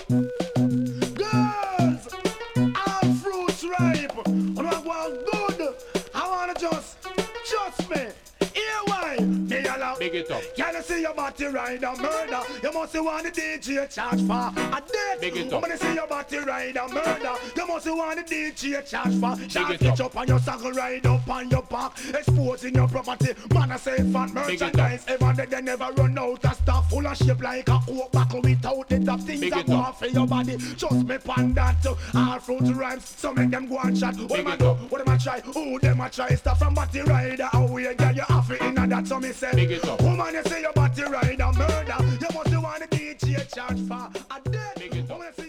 Girls, all fruits ripe. And I want good. I wanna just me. Here why? Me allow. Big it up. Can you see your body ride a murder? You must want the DJ charge for a death. Big it up. When you see your body ride a murder, you must want the DJ charge for. Shot it it up on your saddle, ride up on your back, exposing your property. Man, I say fun merchandise. Ever they never run out of stuff full of shape like a coke buckle without the top things that go for your body. Just me pan that. All fruit rhymes, so make them go and shot. What am I do? What am I try? Who them I try? Stuff from body rider. How we get you off it in that? So me say, woman, you say your body rider murder. You must want the DJ charge for a dead. Woman, you say